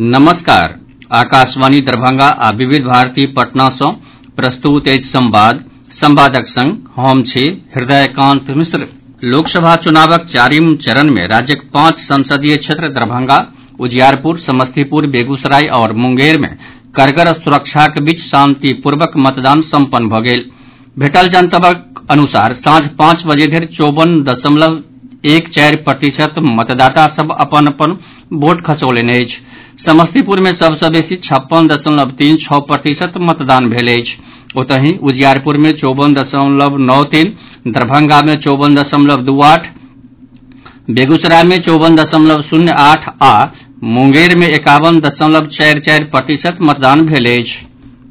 नमस्कार। आकाशवाणी दरभंगा आ विविध भारती पटना सँ प्रस्तुत अछि संवादक संग हम छी हृदयकांत मिश्र। लोकसभा चुनावक चारिम चरण में राज्यक 5 संसदीय क्षेत्र दरभंगा, उजियारपुर, समस्तीपुर, बेगूसराय और मुंगेर में कड़गर सुरक्षाक बीच शांतिपूर्वक मतदान सम्पन्न भऽ गेल। भेटल जनतबक अनुसार सांझ 5 बजे धरि 54.14% मतदाता सभ अपन वोट खसौलनि अछि। समस्तीपुर में सबसँ बेसी 56.36% मतदान भेल अछि। ओतहि उजियारपुर में 54.93, दरभंगा में 54.28, बेगूसराय में 54.08 आ मुंगेर में 51.44% मतदान भेल अछि।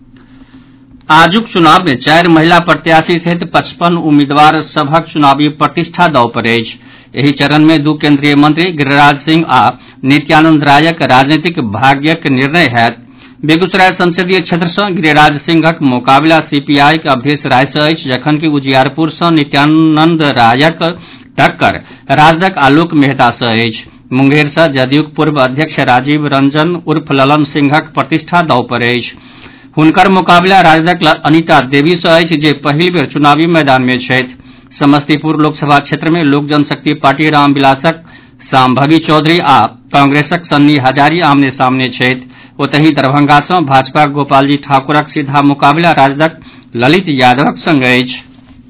आजुक चुनाव में 4 महिला प्रत्याशी सहित 55 उम्मीदवार सभक चुनावी प्रतिष्ठा दांव पर अछि। एहि चरण में 2 केंद्रीय मंत्री गिरिराज सिंह आ नित्यानंद रायक राजनीतिक भाग्यक निर्णय होयत। बेगूसराय संसदीय क्षेत्र सँ गिरिराज सिंहक मोकाबिला सीपीआई के अवधेश राय सँ अछि, जखनकि उजियारपुर सँ नित्यानंद रायक टक्कर राजदक आलोक मेहता सँ अछि। मुंगेर सँ जदयूक पूर्व अध्यक्ष राजीव रंजन उर्फ ललन सिंहक प्रतिष्ठा दांव पर अछि। हुनकर मोकाबिला राजदक अनिता देवी सँ अछि, जे पहिल बेर चुनावी मैदान में छथि। समस्तीपुर लोकसभा क्षेत्र में लोक जनशक्ति पार्टी रामविलासक शांभवी चौधरी आ कांग्रेसक सन्नी हजारी आमने सामने छथि। ओतहि दरभंगा सँ भाजपा गोपालजी ठाकुरक सीधा मुकाबिला राजदक ललित यादवक संग अछि।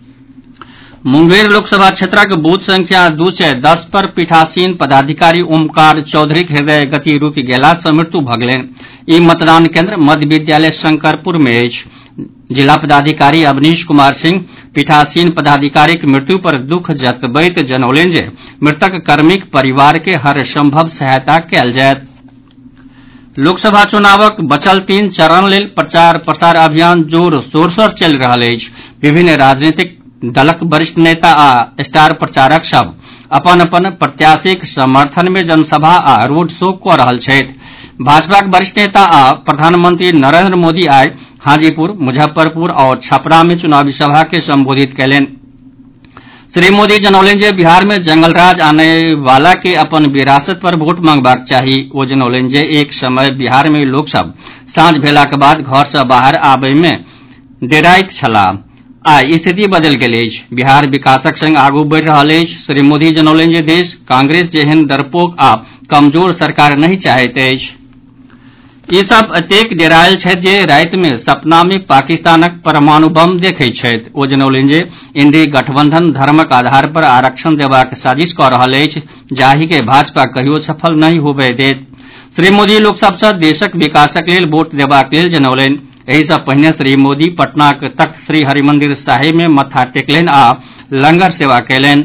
मुंगेर लोकसभा क्षेत्रक बूथ संख्या 210 पर पीठासीन पदाधिकारी ओमकार चौधरीक हृदय गति रुकि गेला सँ मृत्यु भऽ गेलनि। ई मतदान केंद्र मध्य विद्यालय शंकरपुर में अछि। जिला पदाधिकारी अवनीश कुमार सिंह पीठासीन पदाधिकारीक मृत्यु पर दुःख जतबैत जनौलनि जे मृतक कर्मीक परिवार के हर संभव सहायता कयल जायत। लोकसभा चुनावक बचल 3 चरण लेल प्रचार प्रसार अभियान जोर शोर सँ चलि रहल अछि। विभिन्न राजनीतिक दलक वरिष्ठ नेता आ स्टार प्रचारक सभ अपन अपन प्रत्याशीक समर्थन में जनसभा आ रोड शो कऽ रहल छथि। भाजपाक वरिष्ठ नेता आ प्रधानमंत्री नरेंद्र मोदी आइ हाजीपुर, मुजफ्फरपुर और छपरा में चुनावी सभा के संबोधित कयलनि। श्री मोदी जनौलनि जे बिहार में जंगल राज आने वाला के अपन विरासत पर वोट मांगबाक चाही। ओ जनौलनि जे एक समय बिहार में लोक सभ साँझ भेलाक बाद घर सँ बाहर आबय में डेराइत छलाह। आइ स्थिति बदलि गेल अछि। बिहार विकासक संग आगू बढ़ि रहल अछि। श्री मोदी जनौलनि जे देश कांग्रेस जेहन डरपोक आ कमजोर सरकार नहि चाहैत अछि। ई सब एतेक डेरायल छथि जे राति में सपना में पाकिस्तानक परमाणु बम देखैत छथि। ओ जनौलनि जे इंडी गठबंधन धर्मक आधार पर आरक्षण देबाक साजिश कऽ रहल अछि, जाहि के भाजपा कहियो सफल नहि होबय देत। श्री मोदी लोक सभ सँ देशक विकासक लेल वोट देबाक लेल जनौलनि। एहि सँ पहिने श्री मोदी पटनाक तख्त श्री हरिमंदिर साहिब में मत्था टेकलनि आ लंगर सेवा कयलनि।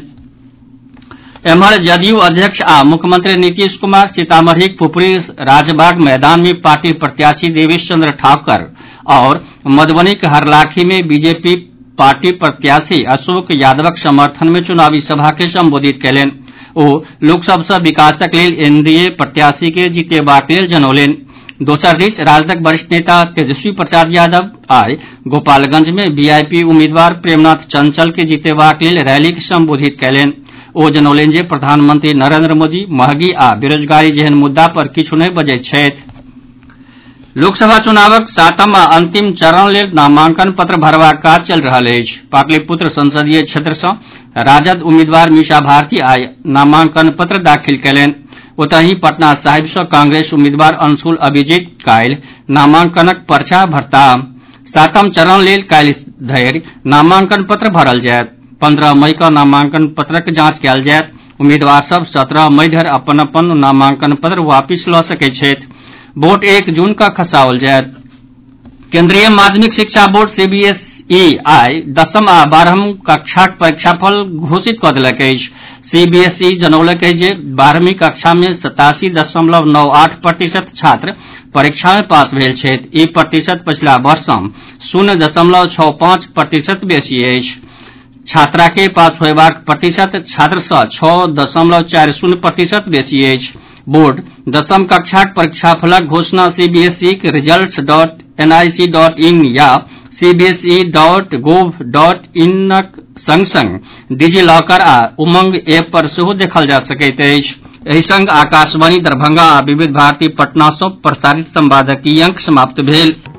एम्हर जदयू अध्यक्ष आ मुख्यमंत्री नीतीश कुमार सीतामढ़ीक पुपरी राजबाग मैदान में पार्टी प्रत्याशी देवेश चंद्र ठाकुर और मधुबनीक हरलाखी में बीजेपी पार्टी प्रत्याशी अशोक यादवक समर्थन में चुनावी सभा के संबोधित कयलनि। ओ लोक सभ सँ विकासक लेल एनडीए प्रत्याशी के जीतेबाक लेल जनौलनि। दोसर दिस राजदक वरिष्ठ नेता तेजस्वी प्रसाद यादव आइ गोपालगंज में वीआईपी उम्मीदवार प्रेमनाथ चंचल के जीतेबाक लेल रैली के संबोधित कयलनि। ओ जनौलनि जे प्रधानमंत्री नरेंद्र मोदी महगी आ बेरोजगारी जेहन मुद्दा पर किछु नहि बजैत छथि। लोकसभा चुनावक 7म आ अंतिम चरण लेल नामांकन पत्र भरबाक काज चलि रहल अछि। पाटलिपुत्र संसदीय क्षेत्र सँ राजद उम्मीदवार मीसा भारती आइ नामांकन पत्र दाखिल कयलनि। ओतहि पटना साहिब सँ कांग्रेस उम्मीदवार अंशुल अभिजीत काल्हि नामांकनक पर्चा भरताह। 7म चरण लेल काल्हि धरि नामांकन पत्र भरल जायत। 15 मई कऽ नामांकन पत्रक जांच कयल जायत। उम्मीदवार सभ 17 मई धरि अपन नामांकन पत्र वापिस लऽ सकैत छथि। वोट 1 जून कऽ खसाओल जायत। केंद्रीय माध्यमिक शिक्षा बोर्ड सीबीएसई आइ 10म आ 12वीं कक्षाक परीक्षाफल घोषित कऽ देलक अछि। सीबीएसई जनौलक अछि जे 12वीं कक्षा में 87.98% छात्र परीक्षा में पास भेल छथि। ई प्रतिशत पछिला वर्ष सँ 0.65% बेसी अछि। छात्रा के पास होयबाक प्रतिशत छात्र सँ 6.40% बेसी अछि। बोर्ड 10म कक्षाक परीक्षाफलक घोषणा cbse results.nic.in या cbse.gov.in संग डिजी लॉकर आ उमंग ऐप पर सेहो देखल जा सकैत अछि। एहि संग आकाशवाणी दरभंगा आ विविध भारती पटना सँ प्रसारित संवादक ई अंक समाप्त भेल।